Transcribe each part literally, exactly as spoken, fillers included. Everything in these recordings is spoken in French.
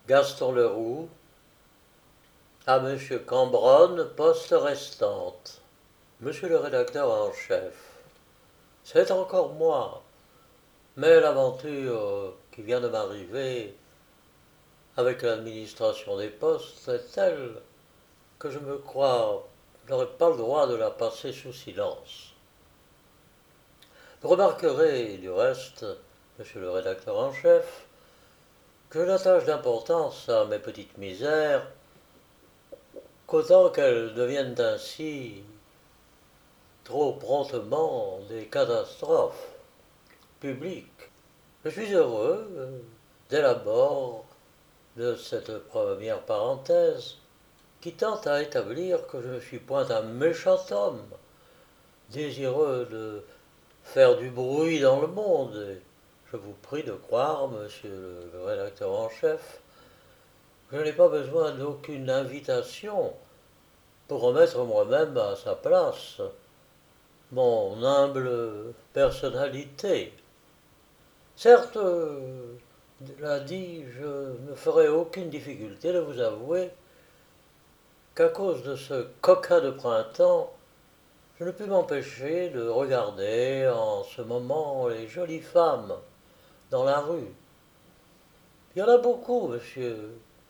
Gaston Leroux à Monsieur Cambronne, poste restante. Monsieur le rédacteur en chef, c'est encore moi, mais l'aventure qui vient de m'arriver avec l'administration des postes est telle que je me crois je n'aurai pas le droit de la passer sous silence. Vous remarquerez, du reste, monsieur le rédacteur en chef, que je n'attache d'importance à mes petites misères qu'autant qu'elles deviennent ainsi trop promptement des catastrophes publiques. Je suis heureux, euh, dès l'abord, de cette première parenthèse qui tente à établir que je ne suis point un méchant homme, désireux de faire du bruit dans le monde. Et je vous prie de croire, monsieur le rédacteur en chef, que je n'ai pas besoin d'aucune invitation pour remettre moi-même à sa place mon humble personnalité. Certes, l'a dit, je ne ferai aucune difficulté de vous avouer qu'à cause de ce coquin de printemps, je ne puis m'empêcher de regarder en ce moment les jolies femmes dans la rue. Il y en a beaucoup, monsieur,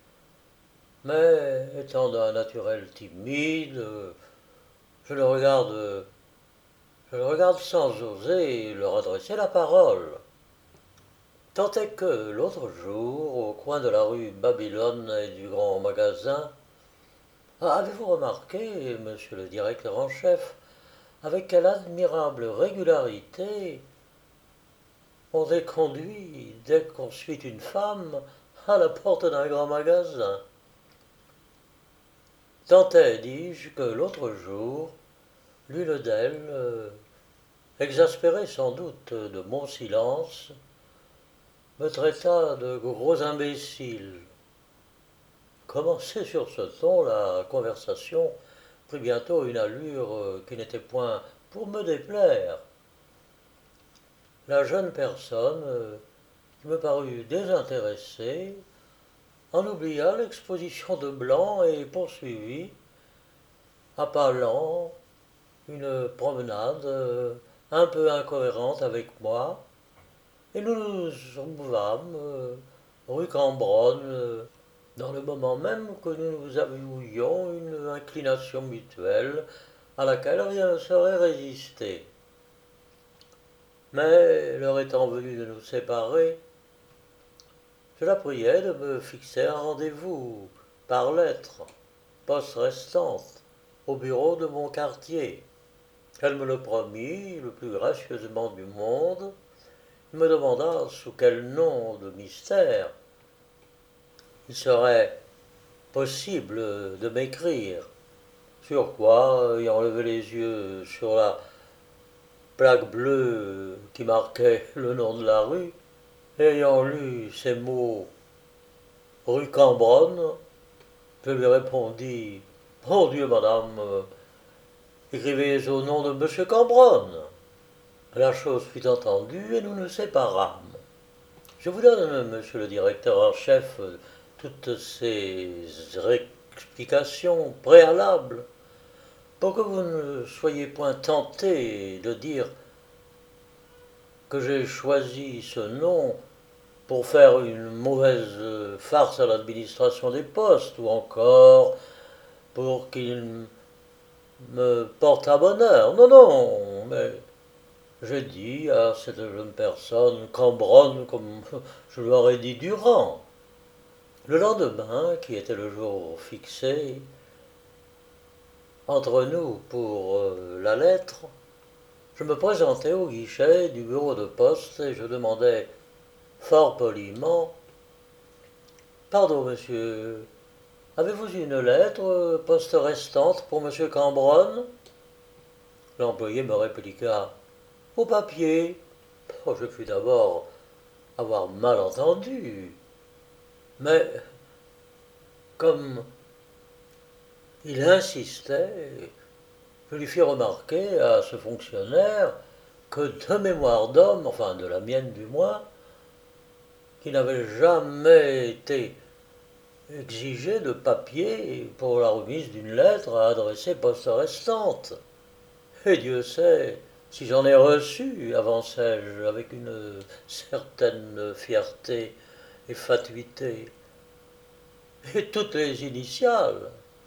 mais étant d'un naturel timide, je le regarde, je le regarde sans oser leur adresser la parole. Tant est que l'autre jour, au coin de la rue Babylone et du grand magasin, avez-vous remarqué, monsieur le directeur en chef, avec quelle admirable régularité on est conduit, dès qu'on suit une femme, à la porte d'un grand magasin? Tant est, dis-je, que l'autre jour, l'une d'elles, euh, exaspérée sans doute de mon silence, me traita de gros imbécile. Commencé sur ce ton, la conversation prit bientôt une allure qui n'était point pour me déplaire. La jeune personne, qui me parut désintéressée, en oublia l'exposition de blanc et poursuivit, à pas lents, une promenade un peu incohérente avec moi, et nous nous mouvâmes rue Cambronne, dans le moment même que nous avouions une inclination mutuelle à laquelle rien ne saurait résister. Mais, l'heure étant venue de nous séparer, je la priai de me fixer un rendez-vous par lettre, poste restante, au bureau de mon quartier. Elle me le promit le plus gracieusement du monde, me demanda sous quel nom de mystère il serait possible de m'écrire. Sur quoi, ayant levé les yeux sur la plaque bleue qui marquait le nom de la rue, ayant lu ces mots rue Cambronne, je lui répondis: Mon Dieu, madame, écrivez au nom de monsieur Cambronne. La chose fut entendue et nous nous séparâmes. Je vous donne, monsieur le directeur en chef, toutes ces explications préalables pour que vous ne soyez point tenté de dire que j'ai choisi ce nom pour faire une mauvaise farce à l'administration des postes, ou encore pour qu'il me porte à bonheur. Non, non, mais j'ai dit à cette jeune personne Cambronne comme je lui aurais dit Durand. Le lendemain, qui était le jour fixé entre nous pour euh, la lettre, je me présentai au guichet du bureau de poste et je demandai fort poliment: Pardon, monsieur, avez-vous une lettre, poste restante, pour monsieur Cambronne? L'employé me répliqua: Au papier. Oh, je fus d'abord avoir mal entendu, mais comme il insistait, je lui fis remarquer à ce fonctionnaire que de mémoire d'homme, enfin de la mienne du moins, qui n'avait jamais été exiger de papier pour la remise d'une lettre à adresser poste restante. Et Dieu sait si j'en ai reçu, avançai-je avec une certaine fierté et fatuité. Et toutes les initiales.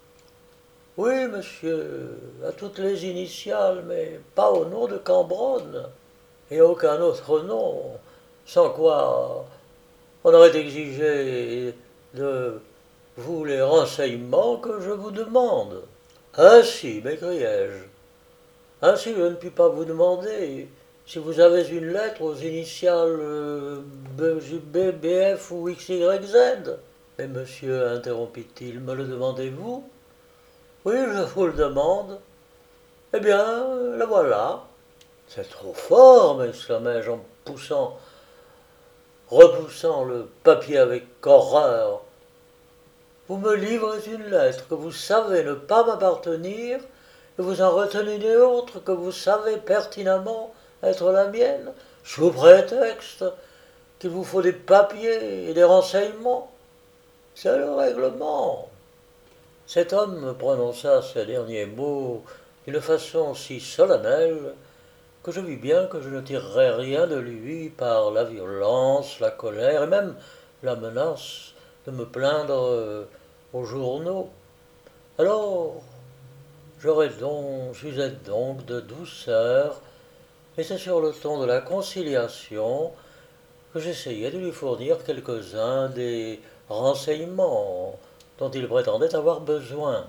Oui, monsieur, à toutes les initiales, mais pas au nom de Cambronne, et aucun autre nom, sans quoi on aurait exigé de vous les renseignements que je vous demande. Ainsi, m'écriai-je, ainsi je ne puis pas vous demander si vous avez une lettre aux initiales euh, B, B, F ou X, Y, Z. Mais monsieur, interrompit-il, me le demandez-vous? Oui, je vous le demande. Eh bien, la voilà. C'est trop fort, m'exclamai-je en poussant, repoussant le papier avec horreur. Vous me livrez une lettre que vous savez ne pas m'appartenir, et vous en retenez une autre que vous savez pertinemment être la mienne, sous prétexte qu'il vous faut des papiers et des renseignements. C'est le règlement. Cet homme me prononça ces derniers mots d'une façon si solennelle que je vis bien que je ne tirerais rien de lui par la violence, la colère et même la menace de me plaindre aux journaux. Alors, j'aurais donc, j'usais donc de douceur, et c'est sur le ton de la conciliation que j'essayais de lui fournir quelques-uns des renseignements dont il prétendait avoir besoin.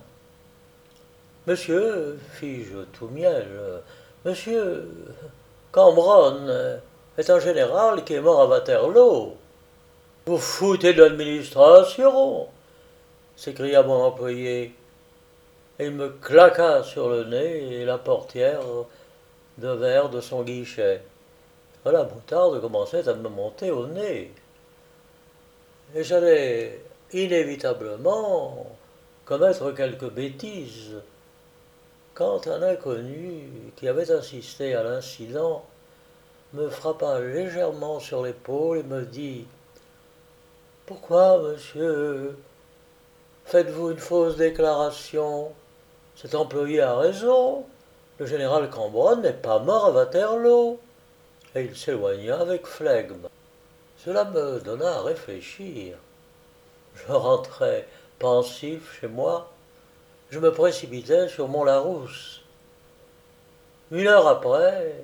Monsieur, fis-je tout miel, monsieur Cambronne est un général qui est mort à Waterloo. Vous foutez de l'administration, s'écria mon employé, et il me claqua sur le nez et la portière de verre de son guichet. La moutarde commençait à me monter au nez, et j'allais inévitablement commettre quelques bêtises, quand un inconnu qui avait assisté à l'incident me frappa légèrement sur l'épaule et me dit « Pourquoi, monsieur, faites-vous une fausse déclaration? Cet employé a raison, le général Cambronne n'est pas mort à Waterloo. » Et il s'éloigna avec flegme. Cela me donna à réfléchir. Je rentrai pensif chez moi. Je me précipitai sur mon Larousse. Une heure après,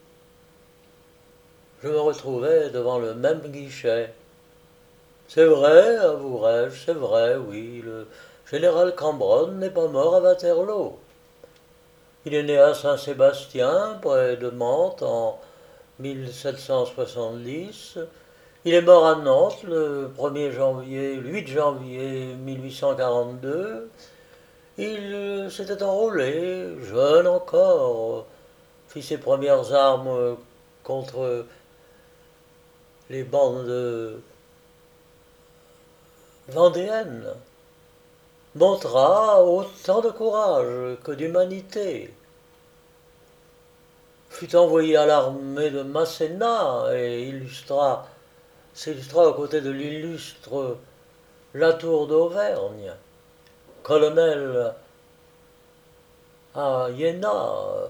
je me retrouvai devant le même guichet. C'est vrai, avouerai-je, c'est vrai, oui, le général Cambronne n'est pas mort à Waterloo. Il est né à Saint-Sébastien, près de Mantes, en mille sept cent soixante-dix. Il est mort à Nantes le premier janvier, le huit janvier mille huit cent quarante-deux. Il s'était enrôlé, jeune encore, fit ses premières armes contre les bandes vendéennes, montra autant de courage que d'humanité, fut envoyé à l'armée de Masséna et illustra, s'illustra aux côtés de l'illustre Latour d'Auvergne, colonel à Iéna,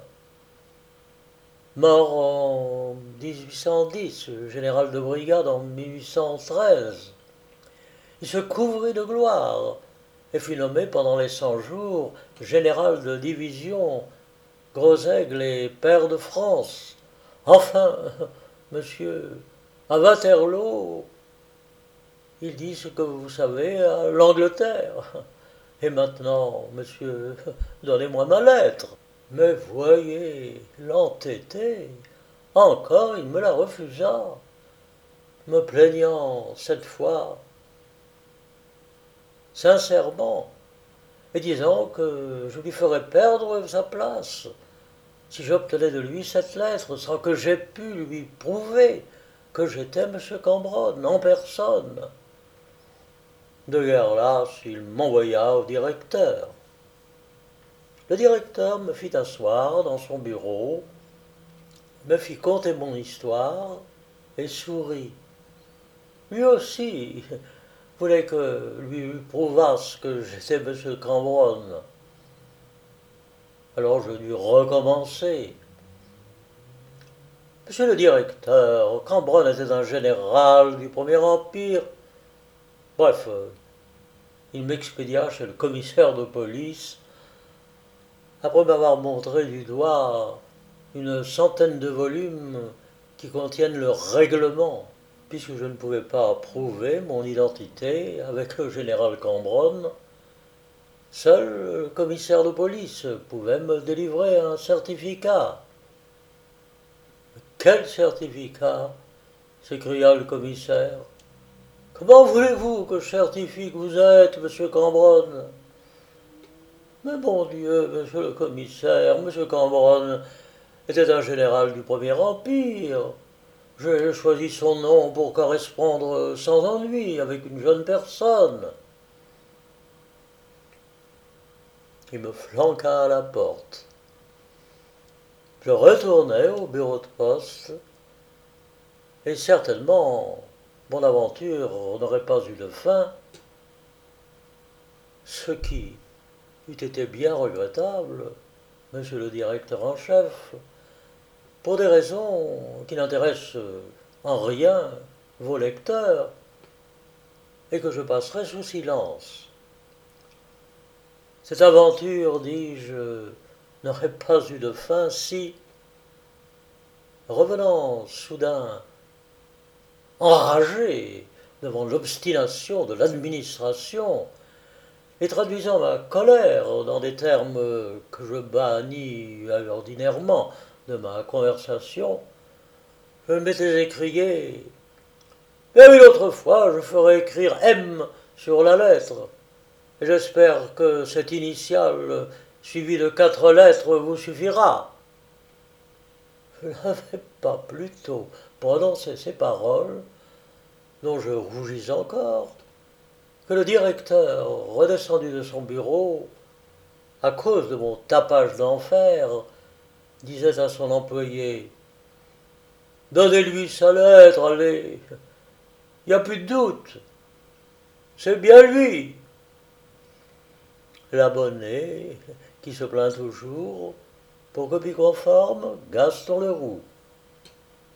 mort en dix-huit cent dix, général de brigade en mille huit cent treize. Il se couvrit de gloire et fut nommé pendant les cent jours général de division Gros-Aigle et pair de France. Enfin, monsieur, à Waterloo, il dit ce que vous savez à l'Angleterre. Et maintenant, monsieur, donnez-moi ma lettre. Mais voyez, l'entêté, encore il me la refusa, me plaignant cette fois sincèrement, et disant que je lui ferais perdre sa place si j'obtenais de lui cette lettre sans que j'aie pu lui prouver que j'étais M. Cambronne en personne. De guerre lasse, il m'envoya au directeur. Le directeur me fit asseoir dans son bureau, me fit conter mon histoire et sourit. Lui aussi voulait que lui prouvasse que j'étais M. Cambronne. Alors je dû recommencer. Monsieur le directeur, Cambronne était un général du Premier Empire. Bref, euh, il m'expédia chez le commissaire de police, après m'avoir montré du doigt une centaine de volumes qui contiennent le règlement, puisque je ne pouvais pas prouver mon identité avec le général Cambronne. Seul le commissaire de police pouvait me délivrer un certificat. Quel certificat? S'écria le commissaire. Comment voulez-vous que je certifie que vous êtes, monsieur Cambronne? Mais bon Dieu, monsieur le commissaire, monsieur Cambronne était un général du Premier Empire. J'ai choisi son nom pour correspondre sans ennui avec une jeune personne. Il me flanqua à la porte. Je retournai au bureau de poste, et certainement mon aventure n'aurait pas eu de fin, ce qui eût été bien regrettable, monsieur le directeur en chef, pour des raisons qui n'intéressent en rien vos lecteurs, et que je passerai sous silence. Cette aventure, dis-je, n'aurait pas eu de fin si, revenant soudain enragé devant l'obstination de l'administration, et traduisant ma colère dans des termes que je bannis ordinairement de ma conversation, je m'étais écrié « Mais une autre fois, je ferai écrire M sur la lettre, et j'espère que cette initiale suivie de quatre lettres vous suffira. » Je n'avais pas plutôt prononcé ces paroles, dont je rougis encore, que le directeur, redescendu de son bureau, à cause de mon tapage d'enfer, disait à son employé « Donnez-lui sa lettre, allez, il n'y a plus de doute, c'est bien lui. » L'abonné, qui se plaint toujours, pour copie conforme, Gaston Leroux.